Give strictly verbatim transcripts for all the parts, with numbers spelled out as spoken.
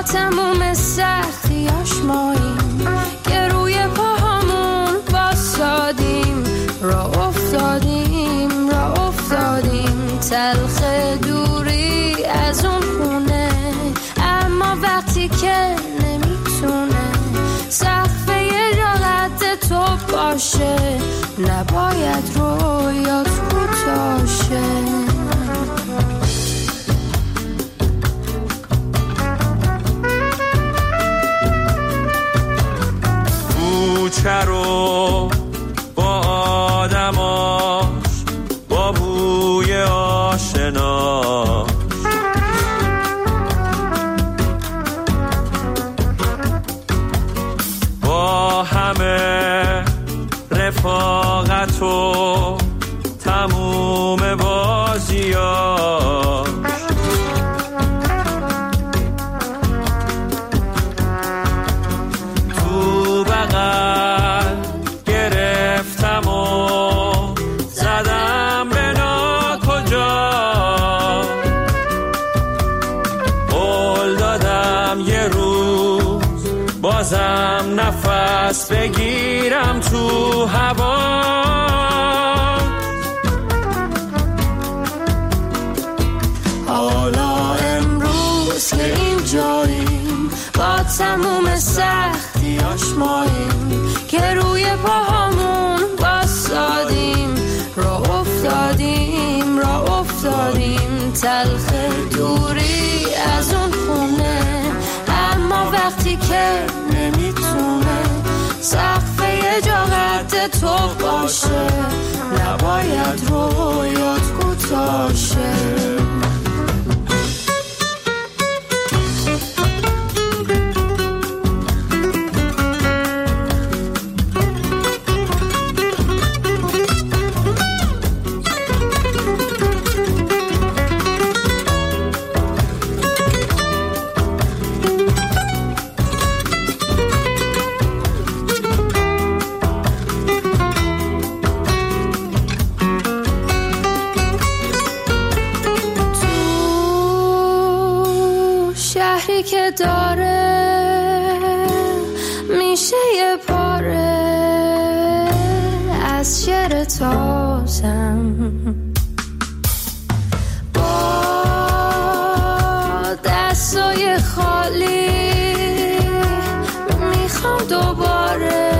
با تموم سختیاش ماییم که روی پاهامون واسادیم، را افتادیم را افتادیم تلخ دوری از اون خونه، اما وقتی که نمیتونه سقف یه جا قد تو باشه، نباید رویات کوتاشه. کوچه رو با آدماش، با بوی آشناش، با همه رفاقت و تموم بازیاش، تو بغل گرفتم و زدم به ناکجا، قول دادم یه روز بازم نفس بگیرم تو هوا. حالا امروز که این جاییم با تموم سختیاش ماییم که روی پاهامون واسادیم، را افتادیم را افتادیم تلخ دوری از اون خونه، اما وقتی که نمیتونه سقف یه جا قد تو باشه، نباید رویات کوتاشه. که داره میشه یه پاره از شعر تازم، با دستای خالی میخوام دوباره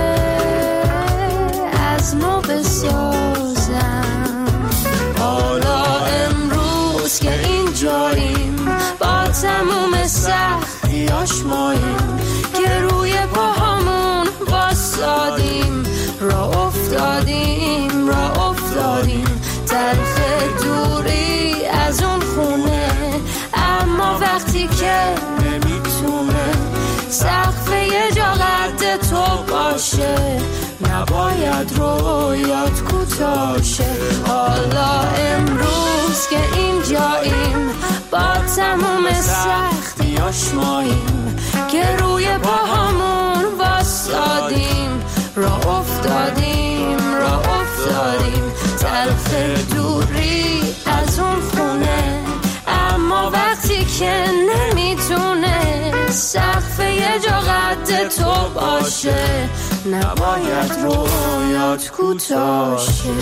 از نو بسازم. حالا امروز که این جاییم با تموم سختیاش ماییم که روی پاهامون واسادیم، را افتادیم را افتادیم تلخ دوری از اون خونه، اما وقتی که نمیتونه سقف یه جا قد تو باشه، نباید رویات کوتاشه. حالا امروز که این جاییم با تموم سختیاش ماییم که روی پاهامون واسادیم، را افتادیم را افتادیم تلخ دوری از اون خونه، اما وقتی که نمیتونه سقف یه جا قد تو باشه، نباید رویات کوتاشه.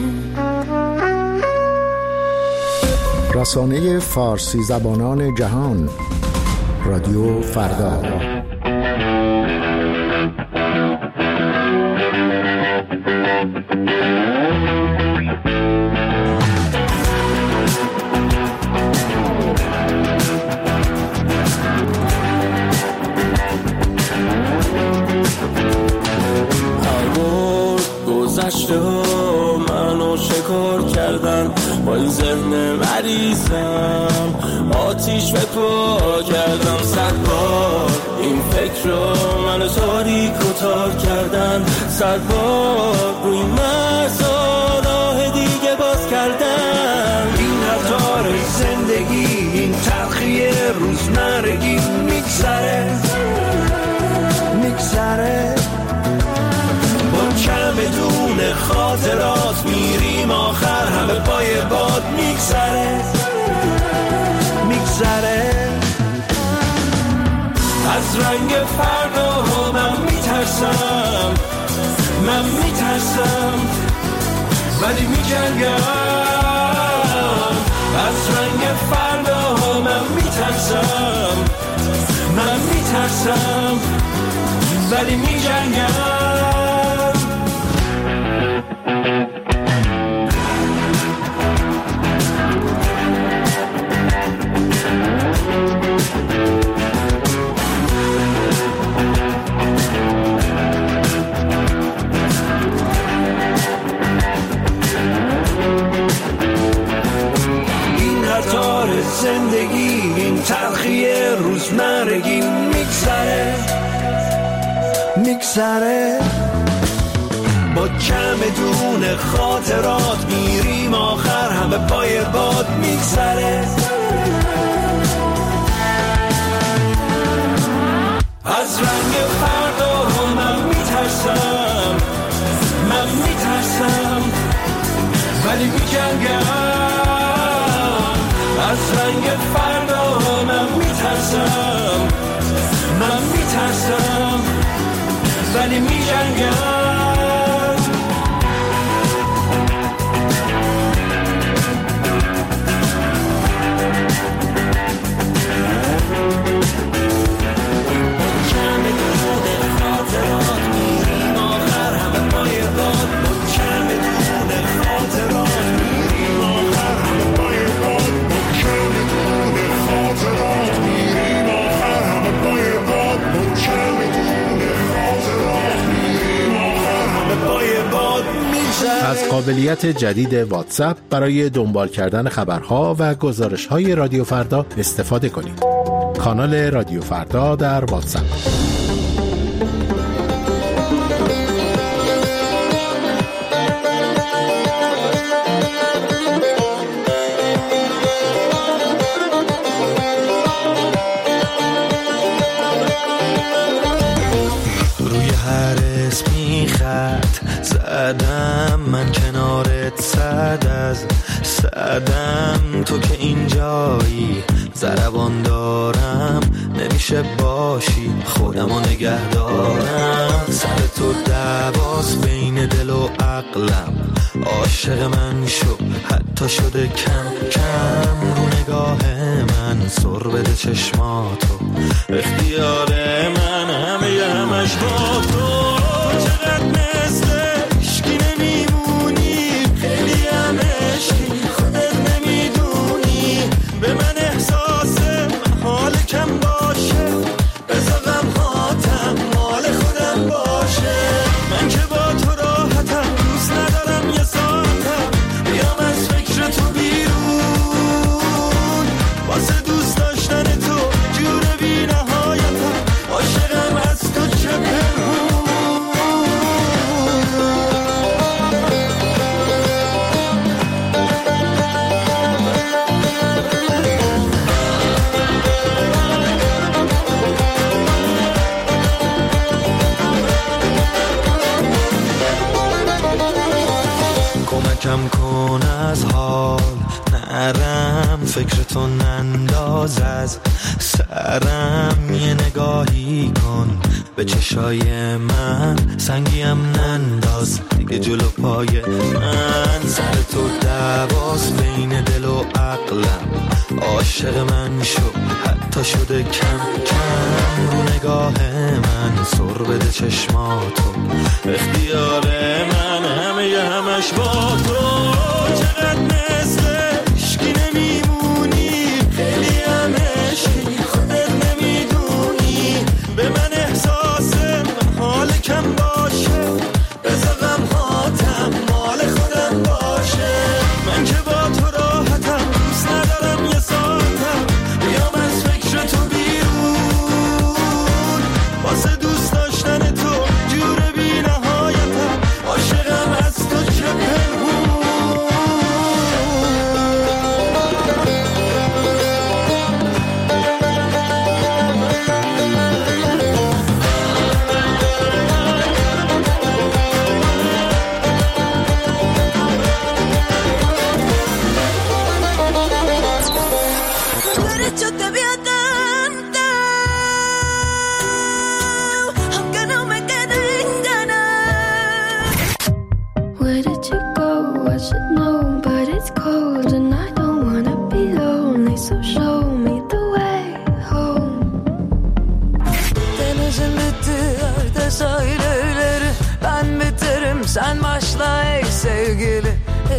رسانه فارسی زبانان جهان، رادیو فردا. گذشته ها منو شکار کردن، با این ذهن مریضم آتیش به پا کردم. صد بار این فکر رو منو تاریک و تار کردن، صد بار روی مرزا راه دیگه باز کردن. این قطار زندگی، این تلخی روزمرگی میگذره میگذره، با چمدون خاطرات میریم آخر همه پای باد میگذره میگذره. از رنگ فردا من میترسم، من میترسم ولی میجنگم. از رنگ فردا من میترسم، من میترسم ولی میجنگم. زندگی این تلخی روزمرگی میگذره میگذره، با کم دون خاطرات میریم آخر همه پای باد میگذره. از رنگ فردا من میترسم، من میترسم ولی میجنگم. از رنگ فردا من میترسم، من میترسم ولی میجنگم. از قابلیت جدید واتساپ برای دنبال کردن خبرها و گزارش‌های رادیو فردا استفاده کنید. کانال رادیو فردا در واتساپ. روی هر اسمی خط زدم من کنارت، صد از صدم تو که اینجایی، ضربان دارم نمیشه باشی، خودمو نگه دارم. سر تو دعواست بین دل و عقلم، عاشق من شو حتی شده کم کم. رو نگاه من سر بده چشماتو، اختیار من همه همش با تو. چقدر مثل عشقی نمیمونی، خیلی هم عشقی خودت نمیدونی. به من احساس حال کم باشه، بذار غمهاتم مال خودم باشه. من که با تو راحتم، دوست ندارم یه ساعتم بیام از فکر تو بیرون. واسه دوست داشتن تو جور بی نهایتم، عاشقم از تو چه پنهون. کمکم کن از حال نرم، فکر تو ننداز از سرم. یه نگاهی کن به چشای من، سنگیم ننداز دیگه جلو پای من. سر تو دعواست بین دل و عقلم، عاشق من شو حتی شده کم کم. رو نگاه من سر بده چشماتو، اختیار من همه همش با تو. چقدر مثل عشقی نمیمونی، خیلی هم عشقی خودت نمیدونی. به من احساس حال کم باشه، بذار غمهاتم مال خودم باشه. من که با تو راحتم، دوست ندارم یه ساعتم بیام از فکر تو بیرون. واسه دوست داشتن تو جور بی نهایتم، عاشقم از تو چه پنهون.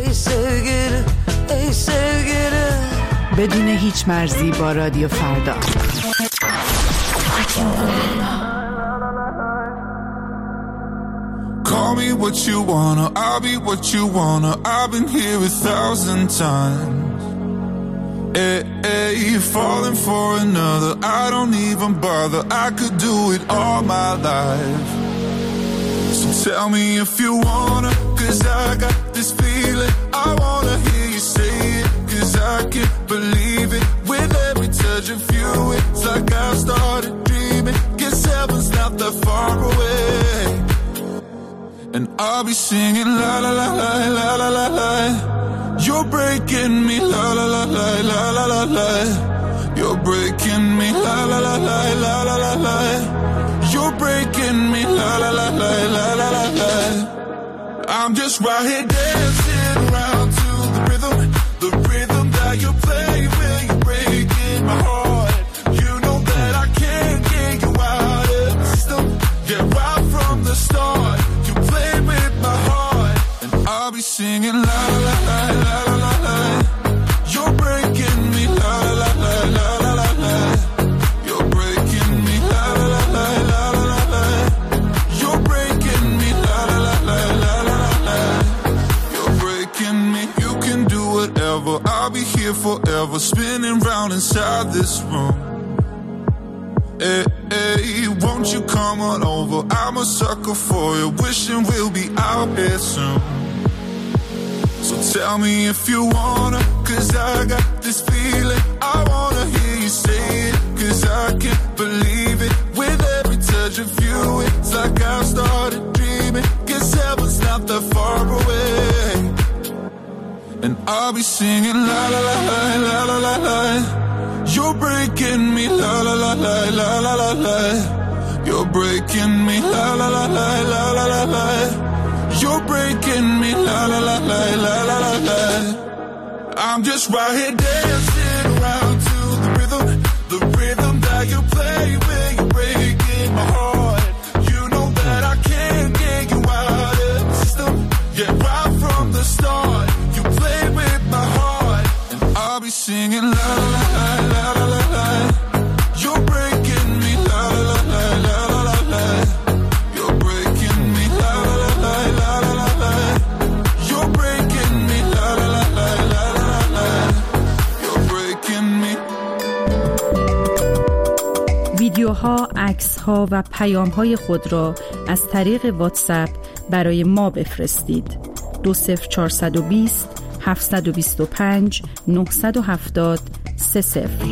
ای sevgilim ای sevgilim. بدون هیچ مرزی با رادیو فردا. Call me what you wanna, I'll be what you wanna. I've been here a thousand times. Hey, hey, falling for another, I don't even bother. I could do it all my life. So tell me if you wanna, cause I got this feeling. I wanna hear you say it, cause I can't believe it. With every touch of you, it's like I've started dreaming. Guess heaven's not that far away. And I'll be singing la la la la la la la la. You're breaking me la la la la la la la la. You're breaking me la la la la la la la la. You're breaking me la la la la la la la la. I'm just right here dancing around to the rhythm, the rhythm that you play when you're breaking my heart. You know that I can't get you out of the system. Yeah, right from the start. I'll be singing la la la la la la la. You're breaking me la la la la la la la. You're breaking me la la la la la la la. You're breaking me la la la la la la la. You're breaking me. You can do whatever. I'll be here forever, spinning round inside this room. Hey, hey, won't you come on over? I'm a sucker for you, wishing we'll be out here soon. So tell me if you wanna, cause I got this feeling. I wanna hear you say it, cause I can't believe it. With every touch of you, it's like I've started dreaming. Guess heaven's not that far away. And I'll be singing la la la la la la la la. You're breaking me la la la la la la la la. You're breaking me la la la la la la la la. You're breaking me la la la la la la la la. I'm just right here dancing around to the rhythm, the rhythm that you play when you're breaking my heart. You know that I can't get you out of the system. Yeah, right from the start, you play with my heart, and I'll be singing la la la la la la la. You're breaking me la la la la la la la. You're breaking me la la la la la la la la. You're breaking me la la la la la la la. You're breaking me. ویدیوها، عکس‌ها و پیام‌های خود را از طریق واتساپ برای ما بفرستید. دو صفر چهارصد و بیست هفتصد و بیست و پنج نهصد و هفتاد سه صفر.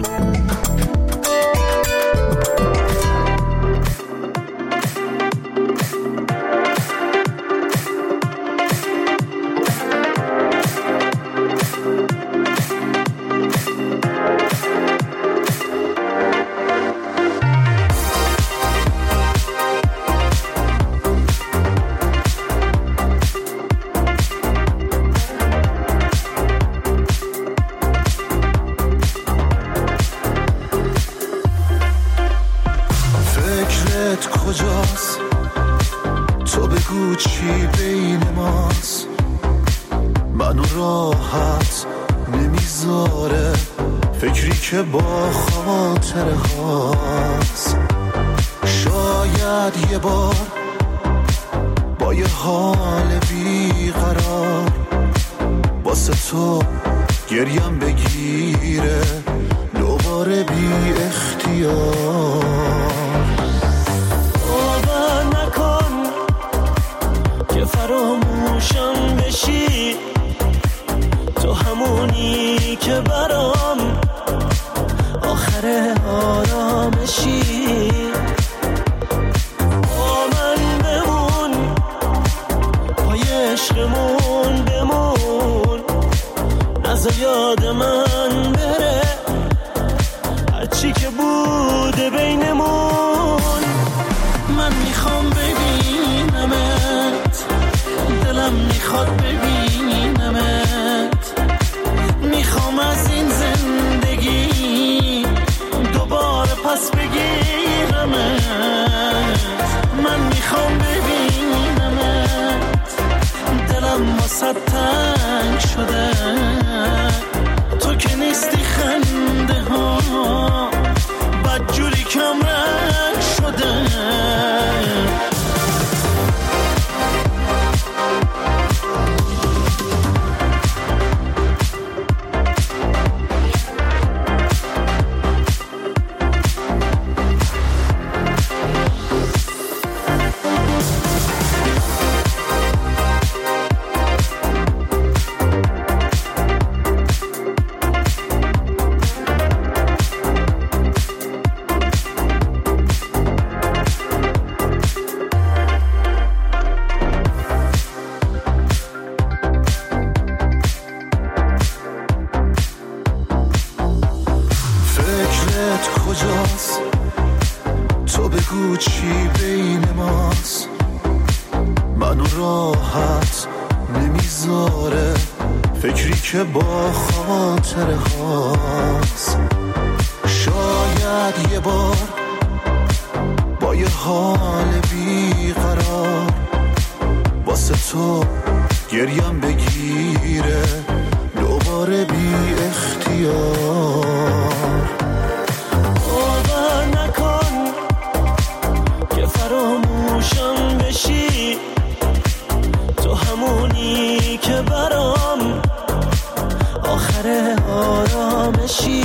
کجاست؟ تو بگو چی بین ماست؟ منو راحت نمیذاره فکری که با خاطره هاست. شاید یه بار با یه حال بیقرار واسه تو گریم بگیره دوباره بی اختیار. باور نکن که فراموشم بشی، تو همونی که برام آخر آرامشی. با من بمون، پای عشقمون بمون، نذار یاد من بره هرچی که بوده بینمون. من میخوام ببینمت، دلم میخواد ببینمت، میخوام از این زندگی دوباره پس بگیرمت. من میخوام ببینمت، دلم واسه واسه تنگ شده، تو که نیستی خنده ها بدجوری کم رنگ شده. که با خاطره هاست، شاید یه بار با یه حال بیقرار واسه تو گریم بگیره دوباره بی اختیار. باور نکن که فراموشم بشی، تو همونی که برام آخر آرامشی.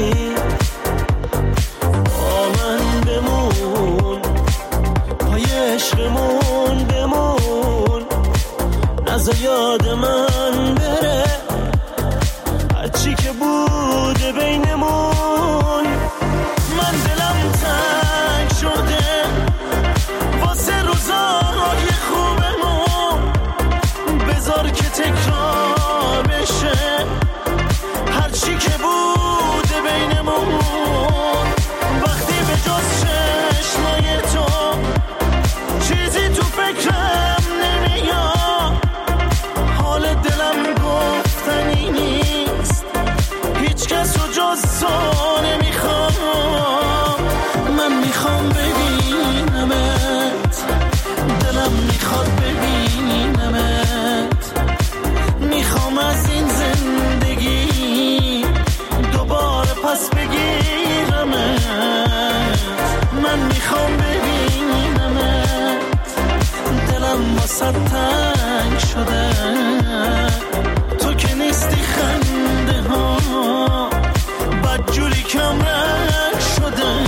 با من بمون، پای عشقمون بمون، نذار یاد من بره هرچی که بوده بینمون. من دلم تنگ شده واسه روزای خوبمون، بذار که تکرار بشه هرچی که بوده بینمون. وقتی به جز چشمای تو چیزی تو فکرم نمیاد، حال دلم گفتنی نیست، هیچ کس رو جز تو نمیخوام. من میخوام ببینمت، دلم میخواد ببینمت، میخوام از این زندگی دوباره پس بگیرمت. من میخوام ببینمت، دلم واسه تنگ شده، تو که نیستی خنده ها بدجوری کم رنگ شده.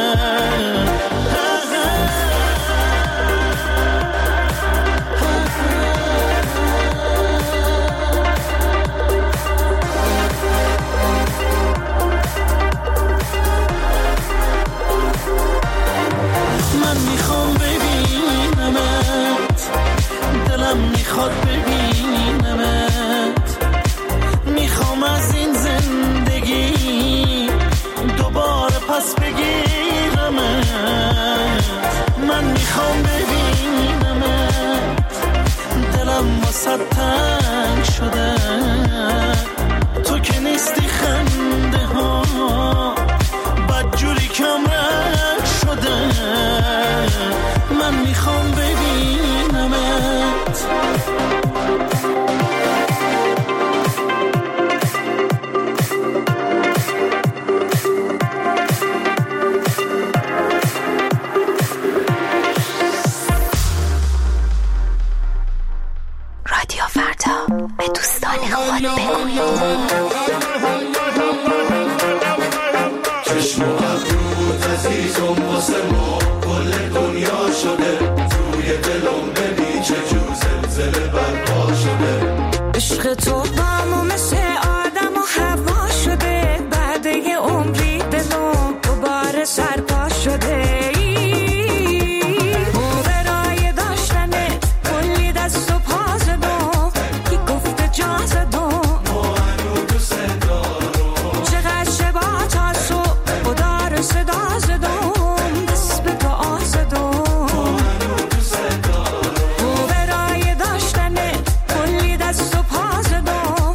من میخوام ببینمت، دلم میخواد ببینمت، میخوام از این زندگی دوباره پس بگیرمت. من میخوام ببینمت، دلم واسه تنگ شده، تو که نیستی خنده ها بدجوری کم رنگ شده. من میخوام ببینمت. رادیو فردا به دوستان خود بگویید. چشم و ابروت عزیزم واسه ما کل دنیا شده، توی دلم ببین چه جو زلزله برپا شده. عشق تو با ما مثل آدم و هوا شده، بعد یه عمری دلم دوباره سرپا شده. برای داشتنه کلی دست و پا زدم، کی گفته جا زدم ما هنو دوست دارم. چقدر شبا تا صبح خدا رو صدا زدم، دست به دعا زدم ما هنو دوست دارم. برای داشتنه کلی دست و پا زدم،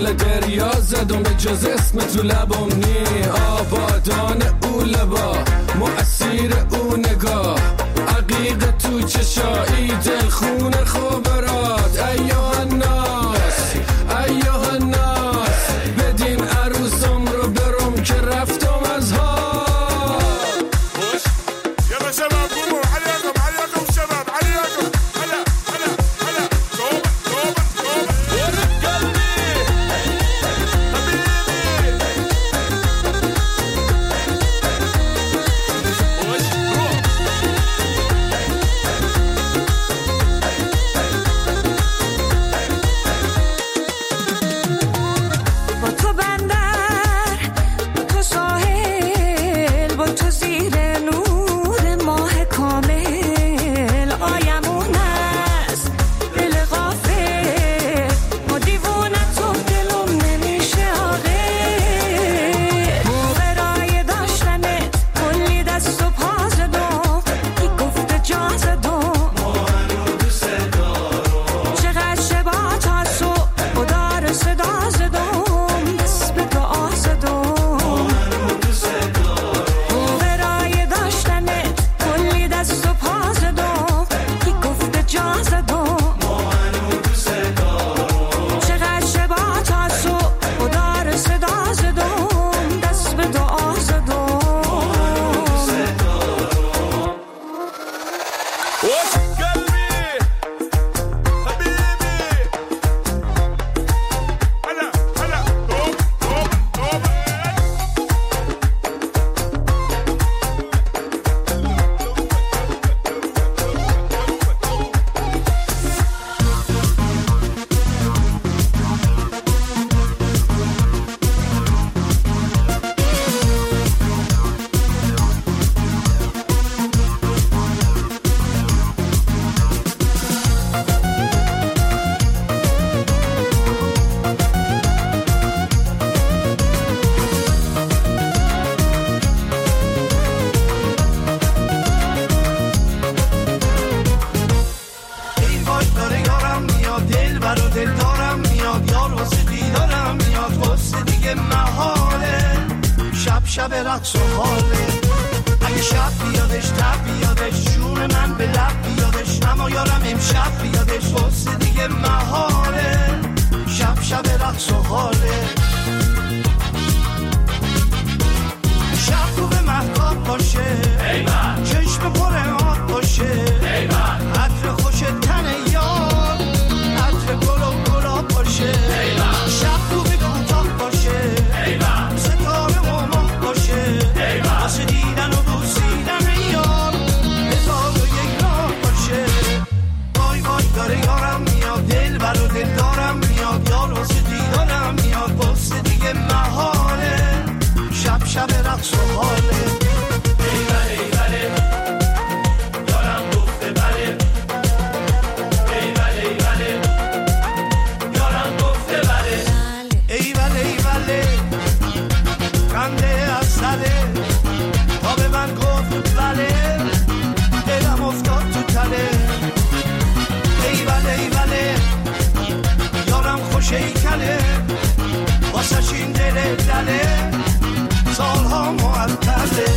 دنبال دریا زدم به جز اسم تو لبم نی آبادان او لبا مؤثیر او نگاه عقیق تو چشایی دل خون خبرات ایوه الناس ایوه الناس بدین عروسم رو برم که رفتم از ها يلا شباب قوموا عليكم عليكم شباب عليكم هلا هلا هلا توبة توبة توبة ورد قلبي حبيبي وش روح با تو بندر با تو ساحل با تو زیر نور ماه کامل آیمون است دل غافل ما دیوونه تو دلم نمیشه آقل برای داشتنت کلی دست و پا زدم کی گفته جا زدم ما هنو دوست دارم چقدر شبا تا صبح و دار صدا زدم دست به دعا زدم هنو دوست دارم برای داشتنت کلی دست و پا زدم کی گفته جا زدم ما هنو دوست دارم چقدر شبا تا صبح و دار صدا زدم دست به دعا زدم وش قلبي حبيبي هلا هلا توبة توبة توبة ای وای داره یارم میاد دل برا دل دارم میاد یار واسه دیدارم میاد واسه دیگه محاله شب شب رقص و حاله اگه شب بیادش تب بیادش جون من به لب بیادش اما یارم امشب بیادش واسه دیگه محاله شب شب رقص و حاله شب رو به مهتاب باشه چشم پر آب باشه عطر خوش تن یار عطر گل و گلاب باشه شب رو به کوتاه باشه ستاره و ماه باشه واسه دیدن و بوسیدن یار هزار و یک راه باشه وای وای داره یارم میاد دل برا دل دارم میاد یار واسه دیدارم میاد واسه دیگه محاله شب شب رقص و حاله ای بله ای بله خنده از سره تا به من گفت بله دلم افتاد تو تله ای بله ای بله یارم خوش ای کله واسش این دل دله سالها معطله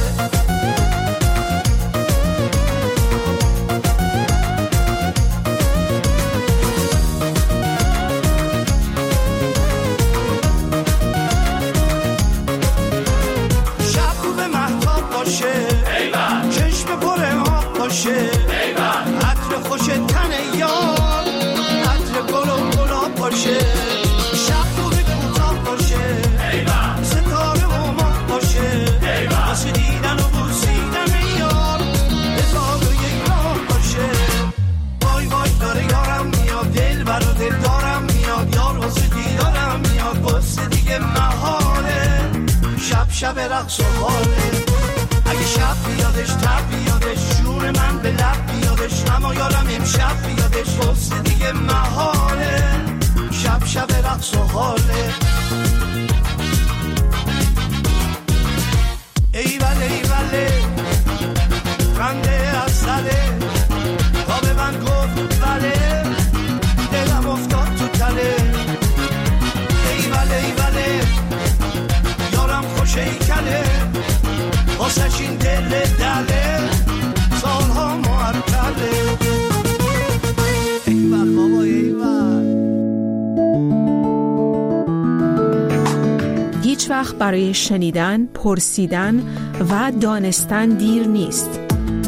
شب رو به مهتاب باشه چشم پر آب باشه عطر خوش تن یار عطر گل و گلاب باشه شب رو به کوتاه باشه ستاره و ماه باشه واسه دیدن و بوسیدن یار هزار و یک راه باشه وای وای داره یارم میاد دل برا دل دارم میاد یار واسه دیدارم میاد واسه دیگه محاله شب شب رقص و حاله اگه شب بیادش تب بیادش جون من به لب بیادش اما یارم امشب بیادش واسه دیگه محاله شب شب رقص و حاله ای بله ای بله خنده از سره تا به من گفت بله دلم افتاد تو تله ای بله وقت برای شنیدن، پرسیدن و دانستن دیر نیست.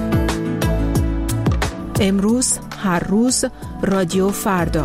امروز، هر روز، رادیو فردا.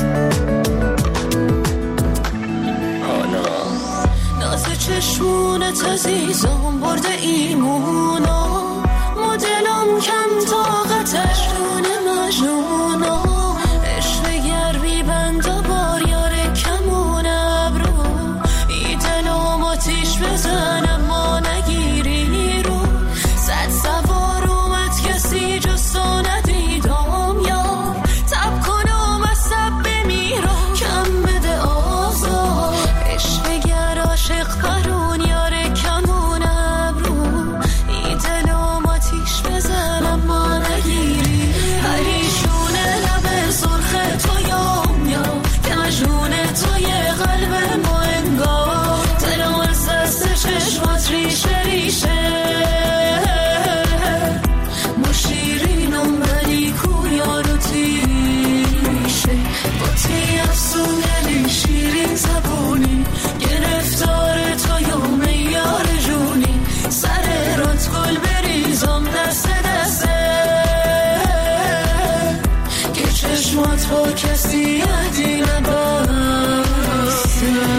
ناز چشمونت عزیزم برده ایمونا، مدلم کم طاقتش دونه مجنونا، عشق گرمی بند و بار یاره کمون ابرو، ای دلم آتیش بزنم ما نگیری رو، صد سوار اومد کسی جستو ندیدم یار، تب کنم از سب بمیرم کم بده آزار، عشق گر عاشق پرون یاره کمون ابرو، ای دلم آتیش بزنم ما نگیری، پریشونه لب سرخ تو یام یا که مجنونه توی قلب ما انگار، دلم از دست چشمات ریشه ریشه، مشیرینم ولی کو یارو تیشه، با تی افسون دلی شیرین زبونی، گرفتار تو یوم یار جونی، سر رات گل بریزم دست دسته، که چشمات با کسی یادی نبسته.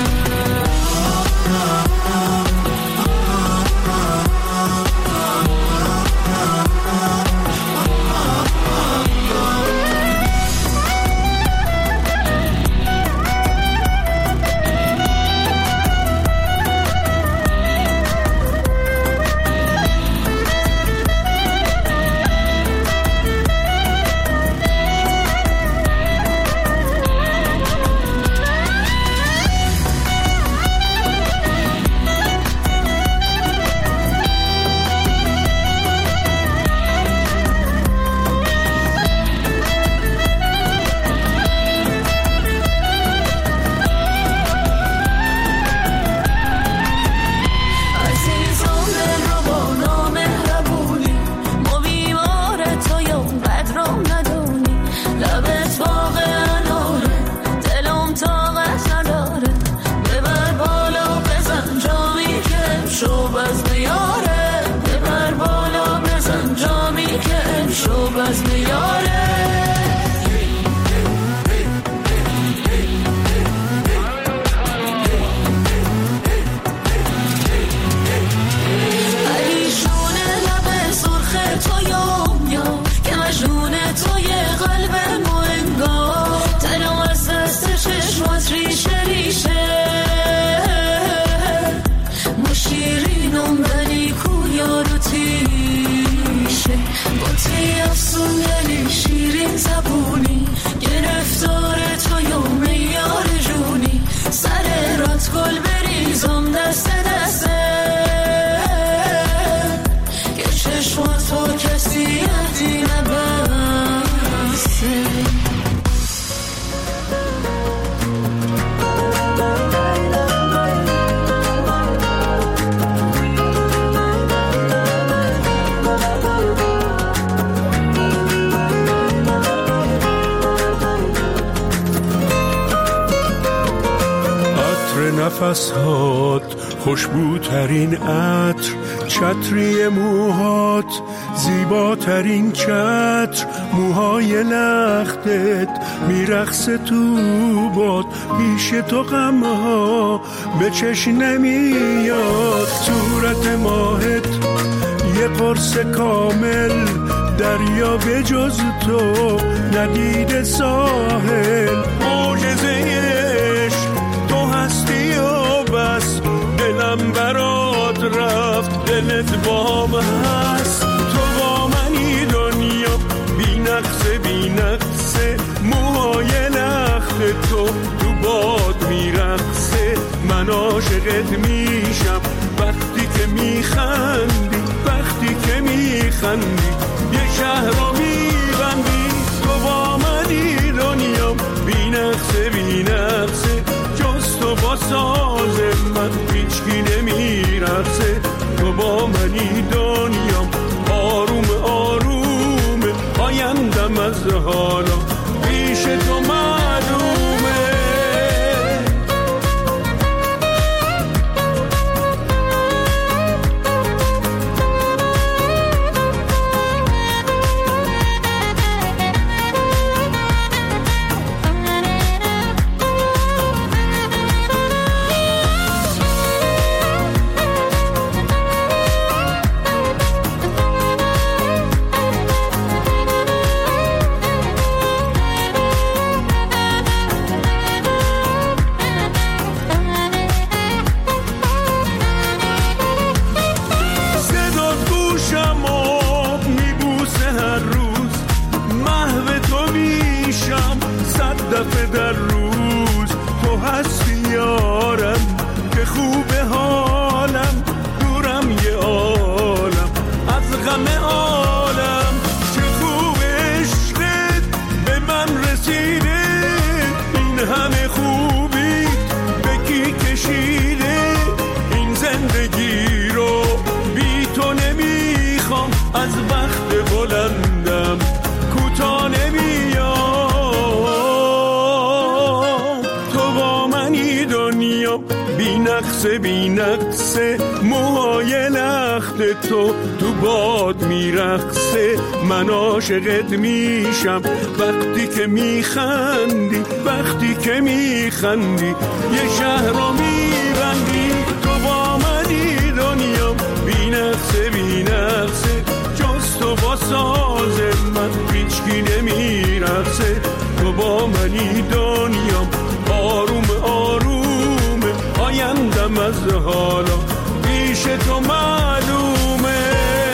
نفسهات خوشبوترین عطر، چتری موهات زیباترین چتر، موهای لختت میرقصه تو باد، پیش تو غمها به چشم نمیاد، صورت ماهت یه قرص کامل، دریا به جز تو ندیده ساحل، معجزه تو هستی و بس، دلم برات رفت دلت با من هست، تو با منی دنیا بی نقصه بی نقصه، موهای لخت تو تو باد میرقصه، من عاشقت میشم وقتی که میخندی، وقتی که میخندی یه شهر رو میبندی، تو با منی دنیا بی نقصه بی نقصه، جز تو با ساز من هیچکی نمیرقصه، تو با منی دنیا آروم آروم، آیندم از حالا پیش تو معلومه. نقص بی نقص موهای لخت تو تو باد میرقصه. من عاشقت میشم وقتی که میخندی، وقتی که میخندی یه شهر رو میبندی. تو با منی دنیا بی نقصه بی نقصه، جز تو با ساز من هیچکی نمیرقصه. تو با منی دنیا آروم آروم آیندم از حالا پیش تو معلومه.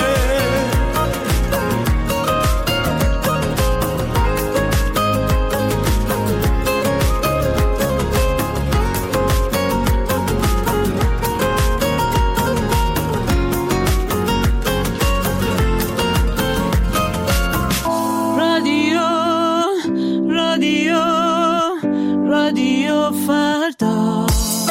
رادیو رادیو رادیو فردا.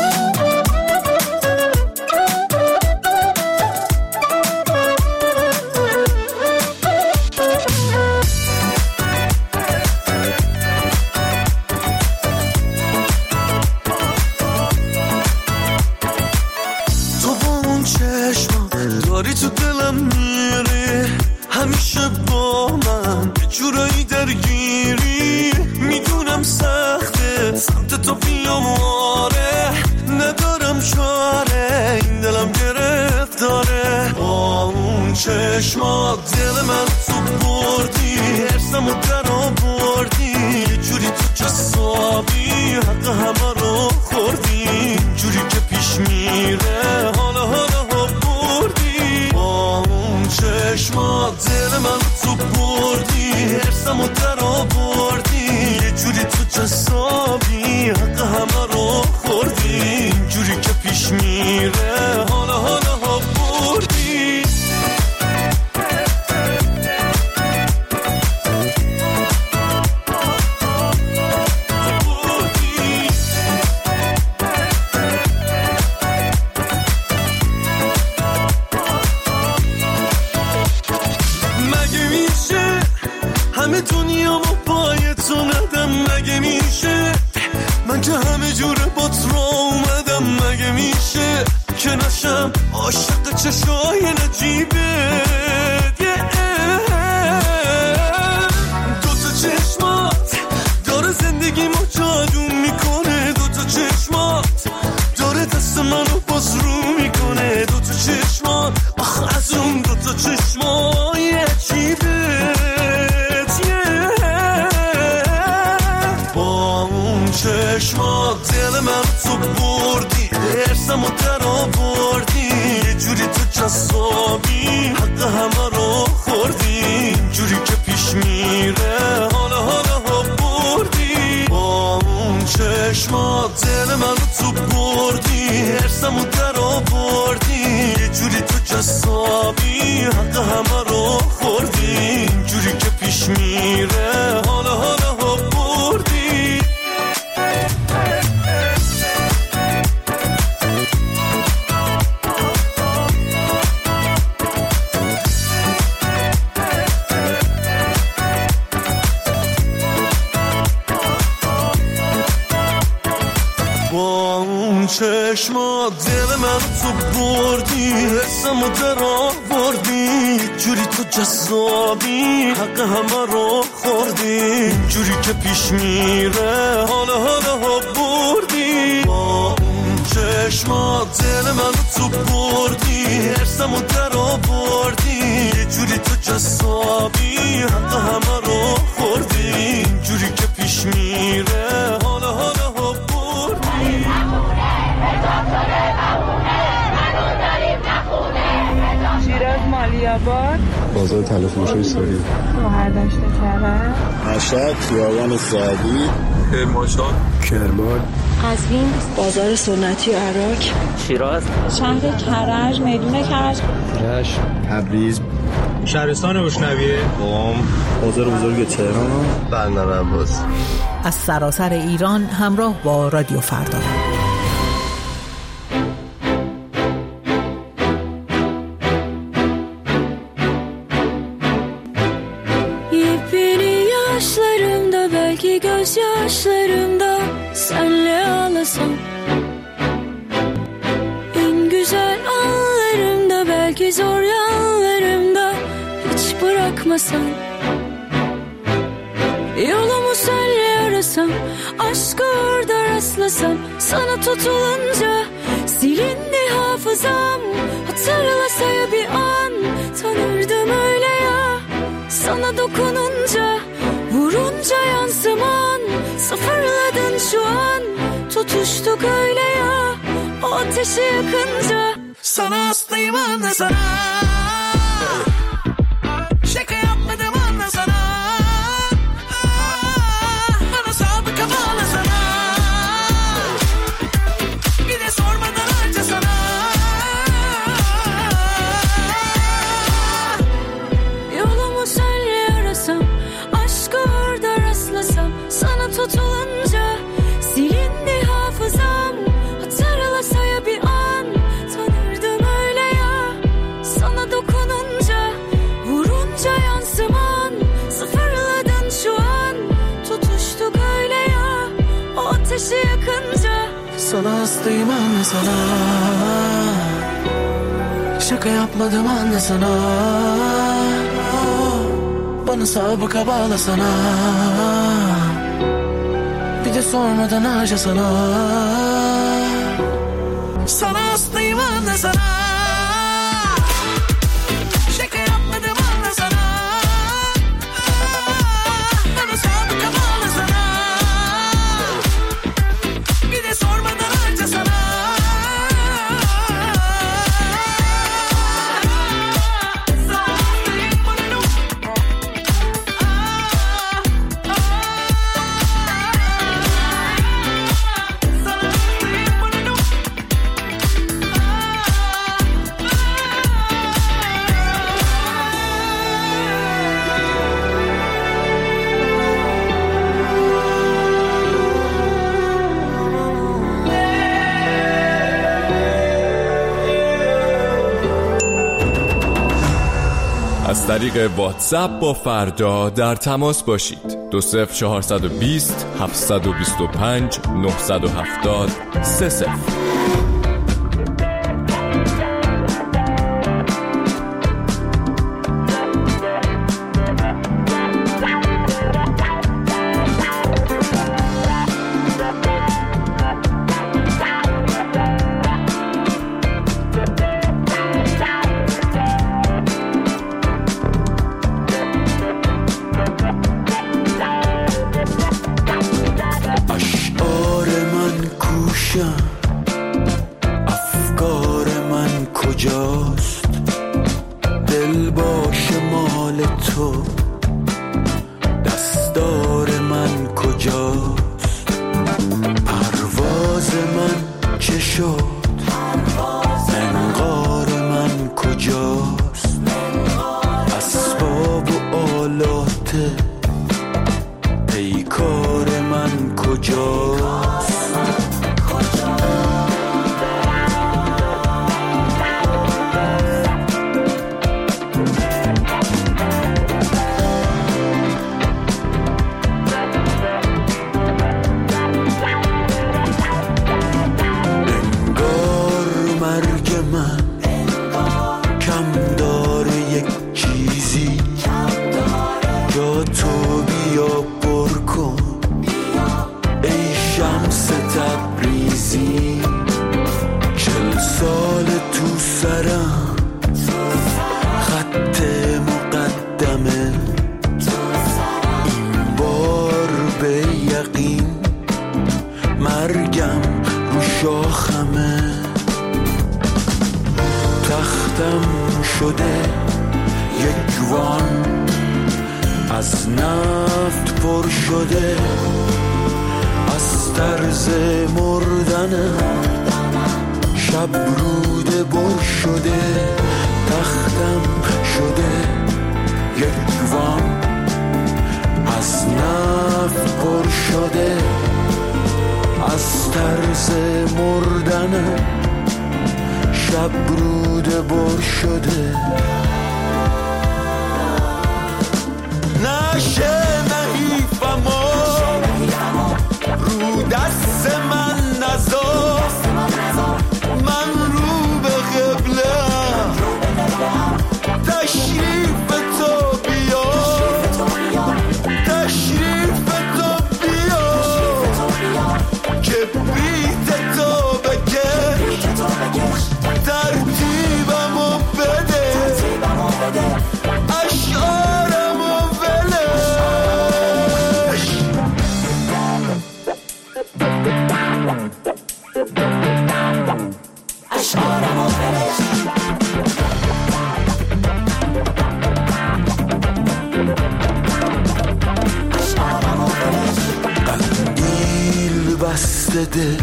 تو با اون چشما داری تو دلم میری، همیشه با من یه جورایی درگیری. میدونم سخته سمت تو بیام، آره ندارم چاره این دلم گرفتاره. با اون چشما دل من تو بردی، ارسمو در آوردی، یه جوری تو جسابی حق همه رو خوردی. جوری که پیش میره حالا حالا ها بردی. با اون چشما دل من تو بردی، ارسمو در آوردی، یه جوری تو جسابی حق همه رو خوردی. جوری که پیش میره حالا حالا ها بردی. مگه میشه همه دنیا با پای تو ندم؟ مگه میشه من که همه جوره با تو اومدم؟ مگه میشه که نشم عاشق چشای نجیبت؟ دوتا چشمات داره زندگیمو جادو میکنه، دوتا چشمات داره دست منو باز رو میکنه. دوتا چشمات آخ از اون دوتا چشمای عجیبت. با اون چشمات دل من تو بردی، ارسمو در آوردی، یه جوری تو جسابی حق همه رو خوردی. جوری که پیش میره حالا حالا ها بردی. با اون چشمات دل من تو بردی، ارسمو در آوردی، یه جوری تو جسابی حق همه رو خوردی. جوری که پیش میره حالا حالا ها بردی. با اون چشما دل من تو بردی، حسمو در آوردی، جوری تو جذابی حق همه رو خوردی. جوری که پیش میره حالا حالا ها بردی. با اون چشما دل من تو بردی، حسمو در آوردی، جوری تو جذابی حق همه رو خوردی. جوری که پیش میره حالا حالا ها بردی. شیراز مالیاباد، بازار تلفروشی سوری، مهردشت کرد، مشهد، خیابان سعدی، کرمانشاه، کرمان، قزوین، بازار سنتی عراق، شیراز، شهر کرج، میدون کرج، رشت، تبریز، شهرستان گشنویه، قم، بازار بزرگ تهران، بندر عباس. از سراسر ایران همراه با رادیو فردا. Yepyeni yaşlarımda, belki gözyaşlarımda senle ağlasam. bırakmasan, yolumu senle arasam, aşkı orada rastlasam, sana tutulunca silindi hafızam. Hatırlasa ya bir an, tanırdım öyle ya. Sana dokununca, vurunca yansıman, sıfırladın şu an. Tutuştuk öyle ya, o ateşi yakınca. Sana hastayım anla sana, şaka yapmadım anla sana, bana sabıka bağla sana, bir de sormadan harca sana. Yolumu senle arasam, aşkı orada rastlasam, sana tutulunca silindi hafızam. Hatırlasa ya bir an, tanırdım öyle ya. Sana dokununca, vurunca yansıman, sıfırladın şu an. Tutuştuk öyle ya, o ateşi yakınca. Sana hastayım anla sana, şaka yapmadım anla sana, bana sabıka bağla sana, bir de sormadan harca sana. Sana hastayım anla sana, şaka yapmadım anla sana, bana sabıka bağla sana, bir de sormadan harca sana. از طریق واتساپ با فردا در تماس باشید. دو صفر چهارصد و بیست هفتصد و بیست و پنج نهصد و هفتاد سه صفر. افکار من کجاست، دل باش مال تو، دستار من کجاست، پرواز من چه شد، منقار من کجاست، اسباب و آلات پیکار من کجاست. مرگم رو شاخمه، تختم شده یک وان از نفت پر شده، از طرز مردنم شب روده بر شده، تختم شده یک وان از نفت پر شده، از طرز مردنم شب روده بر شده. نشه نحیفم رو دست من نذار، من رو به قبله تشریف تو بیا دل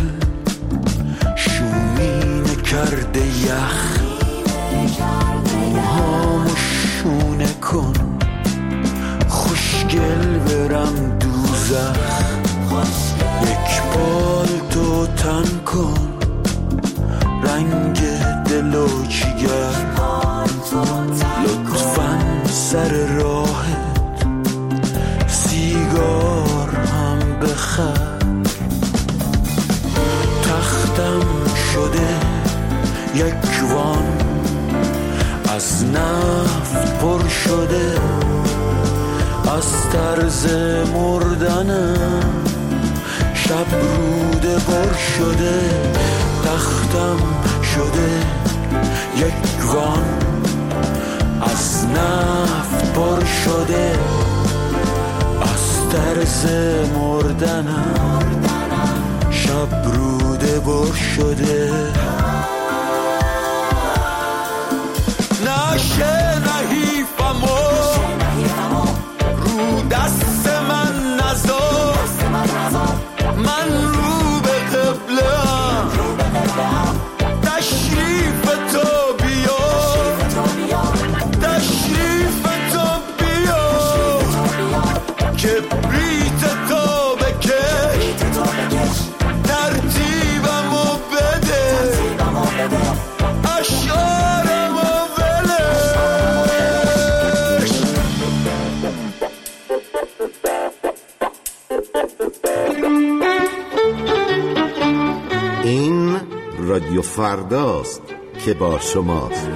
شومینه کرده یخ موهامو شونه کن خوشگل برم دوزخ یک پالتو تن کن رنگ دلو جیگر لطفاً سر راهت سیگار هم بخر تختم شده یک وان از نفت پر شده از طرز مردنم شب روده پر شده تختم شده یک وان از نفت پر شده از طرز مردنم شب روده پر شده نشه نحیفمو رو دست من نذار من رو به قبله‌ام تشریف تو بیا تشریف تو بیا کبریت تو بکش ترتیبمو بده اشعارمو ولش این رادیو فرداست که با شماست.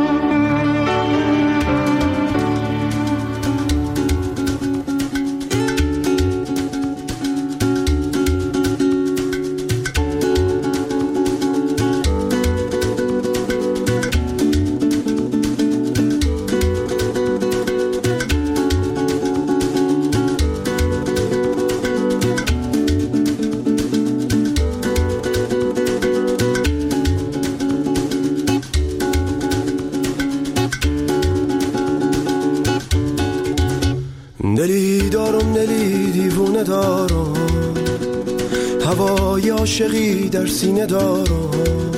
دلی دارم دلی دیوونه دارم هوای عاشقی در سینه دارم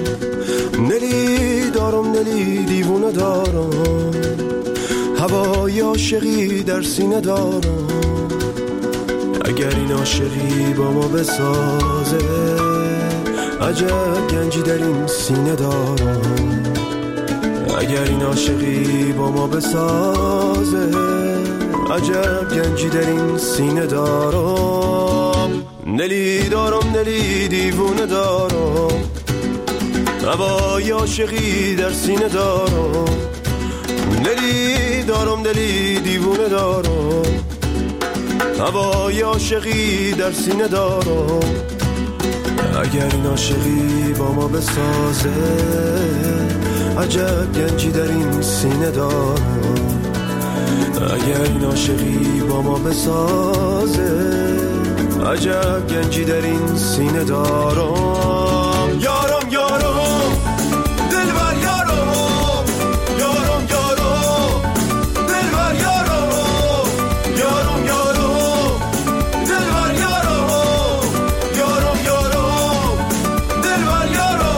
دلی دارم دلی دیوونه دارم هوای عاشقی در سینه دارم اگر این عاشقی با ما بسازه عجب گنجی در این سینه دارم اگر این عاشقی با ما بسازه عجب گنجی در این سینه دارم دلی دارم دلی دیوونه دارم هوای عاشقی در سینه دارم دلی دارم دلی دیوونه دارم هوای عاشقی در سینه دارم اگر این عاشقی با ما بسازه عجب گنجی در این سینه دارم اگر این عاشقی با ما بسازه عجب گنجی در این سینه دارم یارم یارم دلبر یارم یارم یارم دلبر یارم یارم یارم دلبر یارم یارم یارم دلبر یارم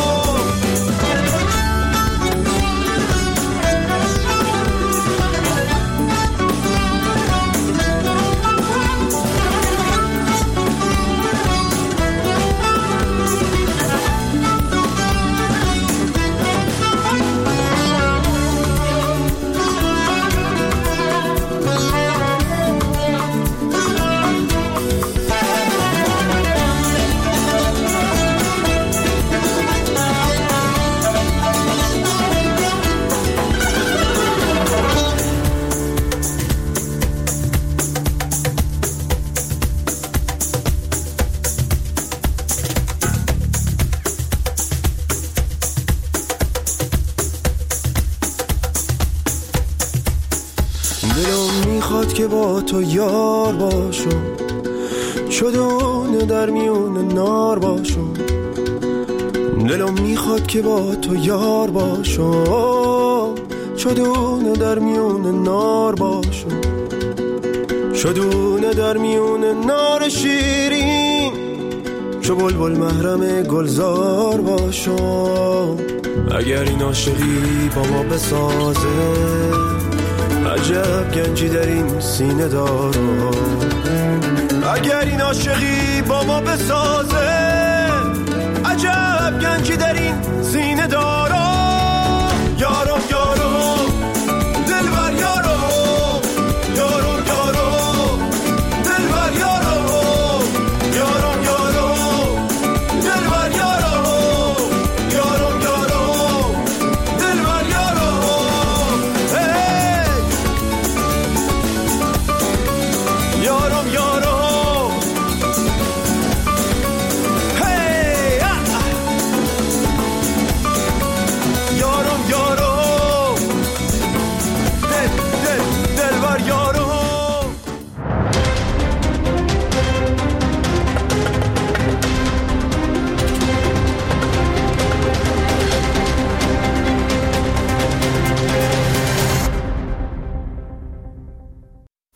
دلم میخواد که با تو یار باشم چدونه در میون نار باشم دلم میخواد که با تو یار باشم چدونه در میون نار باشم چدونه در میون نار شیرین چو بلبل محرم گلزار باشم. اگر این عاشقی با ما بسازه، عجب گنجی در این سینه دارم. اگر این عاشقی با ما بسازه، عجب گنجی در این سینه دارم.